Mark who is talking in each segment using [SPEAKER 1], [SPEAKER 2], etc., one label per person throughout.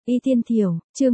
[SPEAKER 1] Y Tiên Thiểu, chương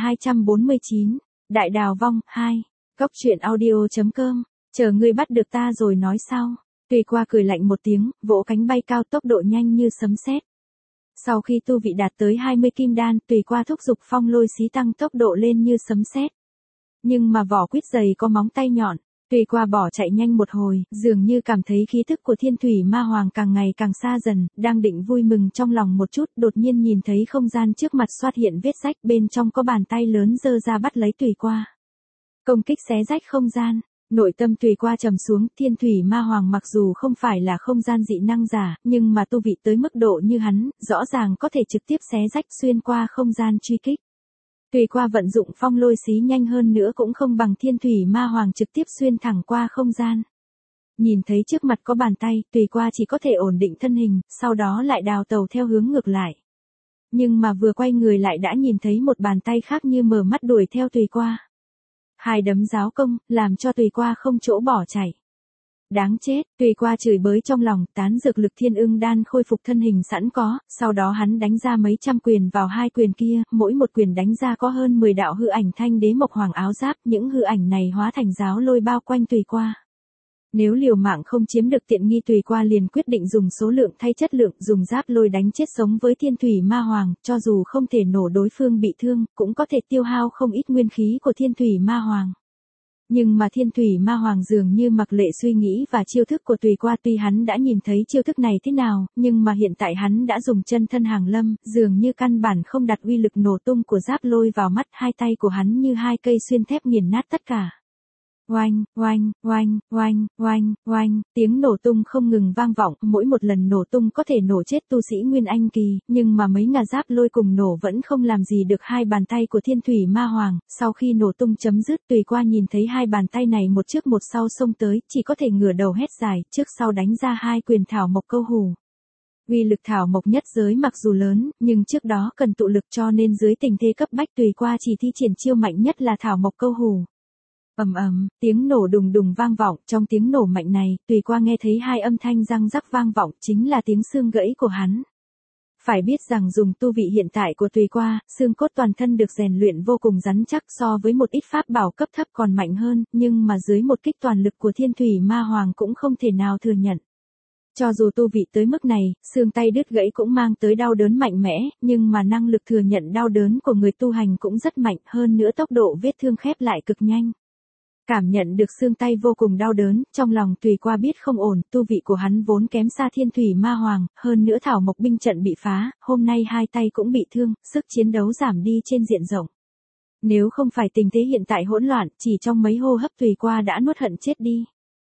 [SPEAKER 1] 1249, Đại Đào Vong, 2, Cốc truyện audio.com, chờ ngươi bắt được ta rồi nói sau. Tùy Qua cười lạnh một tiếng, vỗ cánh bay cao tốc độ nhanh như sấm sét. Sau khi tu vị đạt tới 20 kim đan, Tùy Qua thúc giục phong lôi xí tăng tốc độ lên như sấm sét. Nhưng mà vỏ quýt dày có móng tay nhọn, Tùy Qua bỏ chạy nhanh một hồi, dường như cảm thấy khí thức của Thiên Thủy Ma Hoàng càng ngày càng xa dần, đang định vui mừng trong lòng một chút, đột nhiên nhìn thấy không gian trước mặt xuất hiện vết rách, bên trong có bàn tay lớn giơ ra bắt lấy Tùy Qua. Công kích xé rách không gian, nội tâm Tùy Qua trầm xuống, Thiên Thủy Ma Hoàng mặc dù không phải là không gian dị năng giả, nhưng mà tu vị tới mức độ như hắn, rõ ràng có thể trực tiếp xé rách xuyên qua không gian truy kích. Tùy Qua vận dụng phong lôi xí nhanh hơn nữa cũng không bằng Thiên Thủy Ma Hoàng trực tiếp xuyên thẳng qua không gian. Nhìn thấy trước mặt có bàn tay, Tùy Qua chỉ có thể ổn định thân hình, sau đó lại đào tàu theo hướng ngược lại. Nhưng mà vừa quay người lại đã nhìn thấy một bàn tay khác như mở mắt đuổi theo Tùy Qua. Hai đấm giáo công, làm cho Tùy Qua không chỗ bỏ chạy. Đáng chết, Tùy Qua chửi bới trong lòng, tán dược lực Thiên Ưng Đan khôi phục thân hình sẵn có, sau đó hắn đánh ra mấy trăm quyền vào hai quyền kia, mỗi một quyền đánh ra có hơn 10 đạo hư ảnh thanh đế mộc hoàng áo giáp, những hư ảnh này hóa thành giáo lôi bao quanh Tùy Qua. Nếu liều mạng không chiếm được tiện nghi, Tùy Qua liền quyết định dùng số lượng thay chất lượng, dùng giáp lôi đánh chết sống với Thiên Thủy Ma Hoàng, cho dù không thể nổ đối phương bị thương, cũng có thể tiêu hao không ít nguyên khí của Thiên Thủy Ma Hoàng. Nhưng mà Thiên Thủy Ma Hoàng dường như mặc lệ suy nghĩ và chiêu thức của Tùy Qua, tuy hắn đã nhìn thấy chiêu thức này thế nào, nhưng mà hiện tại hắn đã dùng chân thân hàng lâm, dường như căn bản không đặt uy lực nổ tung của giáp lôi vào mắt, hai tay của hắn như hai cây xuyên thép nghiền nát tất cả. Oanh, oanh, oanh, oanh, oanh, oanh, tiếng nổ tung không ngừng vang vọng, mỗi một lần nổ tung có thể nổ chết tu sĩ Nguyên Anh kỳ, nhưng mà mấy ngà giáp lôi cùng nổ vẫn không làm gì được hai bàn tay của Thiên Thủy Ma Hoàng. Sau khi nổ tung chấm dứt, Tùy Qua nhìn thấy hai bàn tay này một trước một sau xông tới, chỉ có thể ngửa đầu hét dài, trước sau đánh ra hai quyền thảo mộc câu hù. Uy lực thảo mộc nhất giới mặc dù lớn, nhưng trước đó cần tụ lực, cho nên dưới tình thế cấp bách Tùy Qua chỉ thi triển chiêu mạnh nhất là thảo mộc câu hù. Ầm ầm, tiếng nổ đùng đùng vang vọng, trong tiếng nổ mạnh này, Tùy Qua nghe thấy hai âm thanh răng rắc vang vọng, chính là tiếng xương gãy của hắn. Phải biết rằng dùng tu vị hiện tại của Tùy Qua, xương cốt toàn thân được rèn luyện vô cùng rắn chắc, so với một ít pháp bảo cấp thấp còn mạnh hơn, nhưng mà dưới một kích toàn lực của Thiên Thủy Ma Hoàng cũng không thể nào thừa nhận. Cho dù tu vị tới mức này, xương tay đứt gãy cũng mang tới đau đớn mạnh mẽ, nhưng mà năng lực thừa nhận đau đớn của người tu hành cũng rất mạnh, hơn nữa tốc độ vết thương khép lại cực nhanh. Cảm nhận được xương tay vô cùng đau đớn, trong lòng Tùy Qua biết không ổn, tu vị của hắn vốn kém xa Thiên Thủy Ma Hoàng, hơn nữa thảo mộc binh trận bị phá, hôm nay hai tay cũng bị thương, sức chiến đấu giảm đi trên diện rộng. Nếu không phải tình thế hiện tại hỗn loạn, chỉ trong mấy hô hấp Tùy Qua đã nuốt hận chết đi.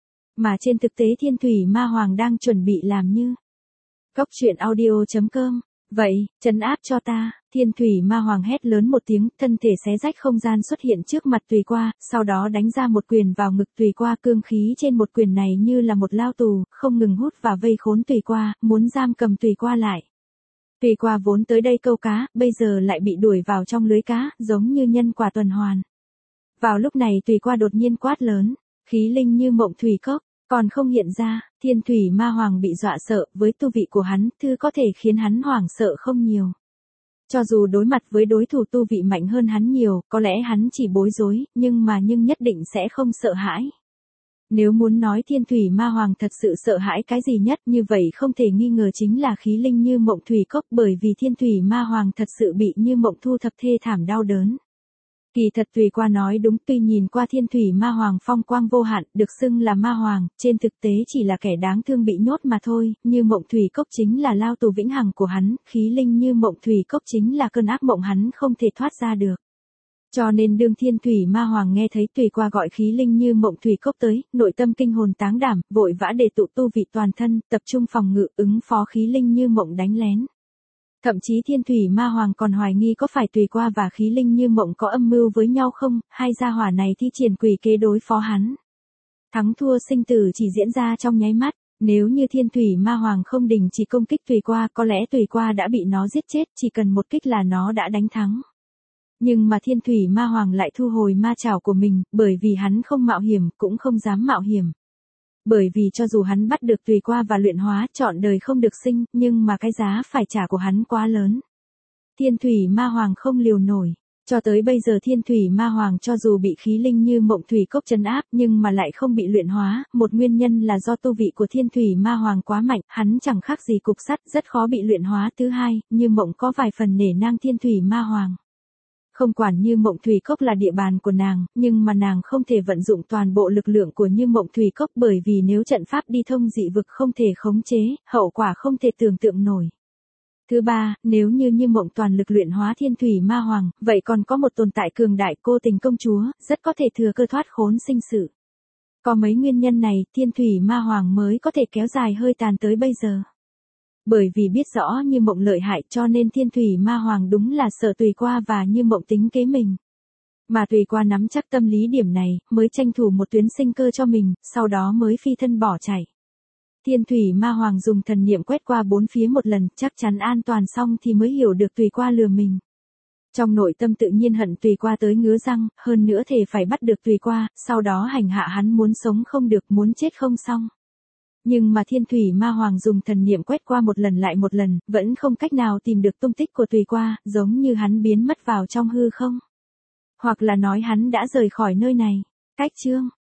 [SPEAKER 1] Mà trên thực tế Thiên Thủy Ma Hoàng đang chuẩn bị làm như Cốc truyện audio.com. Vậy, trấn áp cho ta, Thiên Thủy Ma Hoàng hét lớn một tiếng, thân thể xé rách không gian xuất hiện trước mặt Tùy Qua, sau đó đánh ra một quyền vào ngực Tùy Qua, cương khí trên một quyền này như là một lao tù, không ngừng hút và vây khốn Tùy Qua, muốn giam cầm Tùy Qua lại. Tùy Qua vốn tới đây câu cá, bây giờ lại bị đuổi vào trong lưới cá, giống như nhân quả tuần hoàn. Vào lúc này Tùy Qua đột nhiên quát lớn, khí linh như mộng thủy cốc. Còn không hiện ra, Thiên Thủy Ma Hoàng bị dọa sợ, với tu vị của hắn, thứ có thể khiến hắn hoảng sợ không nhiều. Cho dù đối mặt với đối thủ tu vị mạnh hơn hắn nhiều, có lẽ hắn chỉ bối rối, nhưng nhất định sẽ không sợ hãi. Nếu muốn nói Thiên Thủy Ma Hoàng thật sự sợ hãi cái gì nhất, như vậy không thể nghi ngờ chính là khí linh như mộng thủy cốc, bởi vì Thiên Thủy Ma Hoàng thật sự bị như mộng thu thập thê thảm đau đớn. Kỳ thật Tùy Qua nói đúng, tuy nhìn qua Thiên Thủy Ma Hoàng phong quang vô hạn, được xưng là Ma Hoàng, trên thực tế chỉ là kẻ đáng thương bị nhốt mà thôi, như mộng thủy cốc chính là lao tù vĩnh hằng của hắn, khí linh như mộng thủy cốc chính là cơn ác mộng hắn không thể thoát ra được. Cho nên đương Thiên Thủy Ma Hoàng nghe thấy Tùy Qua gọi khí linh như mộng thủy cốc tới, nội tâm kinh hồn táng đảm, vội vã để tụ tu vị toàn thân, tập trung phòng ngự, ứng phó khí linh như mộng đánh lén. Thậm chí Thiên Thủy Ma Hoàng còn hoài nghi có phải Tùy Qua và khí linh như mộng có âm mưu với nhau không, hai gia hỏa này thi triển quỷ kế đối phó hắn. Thắng thua sinh tử chỉ diễn ra trong nháy mắt, nếu như Thiên Thủy Ma Hoàng không đình chỉ công kích Tùy Qua, có lẽ Tùy Qua đã bị nó giết chết, chỉ cần một kích là nó đã đánh thắng. Nhưng mà Thiên Thủy Ma Hoàng lại thu hồi ma trảo của mình, bởi vì hắn không mạo hiểm, cũng không dám mạo hiểm. Bởi vì cho dù hắn bắt được Tùy Qua và luyện hóa, trọn đời không được sinh, nhưng mà cái giá phải trả của hắn quá lớn. Thiên thủy ma hoàng không liều nổi. Cho tới bây giờ thiên thủy ma hoàng cho dù bị khí linh như mộng thủy cốc trấn áp nhưng mà lại không bị luyện hóa, một nguyên nhân là do tu vị của thiên thủy ma hoàng quá mạnh, hắn chẳng khác gì cục sắt, rất khó bị luyện hóa. Thứ hai, như mộng có vài phần nể nang thiên thủy ma hoàng. Không quản Như Mộng Thủy Cốc là địa bàn của nàng, nhưng mà nàng không thể vận dụng toàn bộ lực lượng của Như Mộng Thủy Cốc bởi vì nếu trận pháp đi thông dị vực không thể khống chế, hậu quả không thể tưởng tượng nổi. Thứ ba, nếu Như Mộng toàn lực luyện hóa thiên thủy ma hoàng, vậy còn có một tồn tại cường đại Cô Tình công chúa, rất có thể thừa cơ thoát khốn sinh sự. Có mấy nguyên nhân này, thiên thủy ma hoàng mới có thể kéo dài hơi tàn tới bây giờ. Bởi vì biết rõ Như Mộng lợi hại cho nên thiên thủy ma hoàng đúng là sợ Tùy Qua và Như Mộng tính kế mình. Mà Tùy Qua nắm chắc tâm lý điểm này, mới tranh thủ một tuyến sinh cơ cho mình, sau đó mới phi thân bỏ chạy. Thiên thủy ma hoàng dùng thần niệm quét qua bốn phía một lần, chắc chắn an toàn xong thì mới hiểu được Tùy Qua lừa mình. Trong nội tâm tự nhiên hận Tùy Qua tới ngứa răng, hơn nữa thề phải bắt được Tùy Qua, sau đó hành hạ hắn muốn sống không được, muốn chết không xong. Nhưng mà thiên thủy ma hoàng dùng thần niệm quét qua một lần lại một lần, vẫn không cách nào tìm được tung tích của Tùy Qua, giống như hắn biến mất vào trong hư không. Hoặc là nói hắn đã rời khỏi nơi này. Cách chương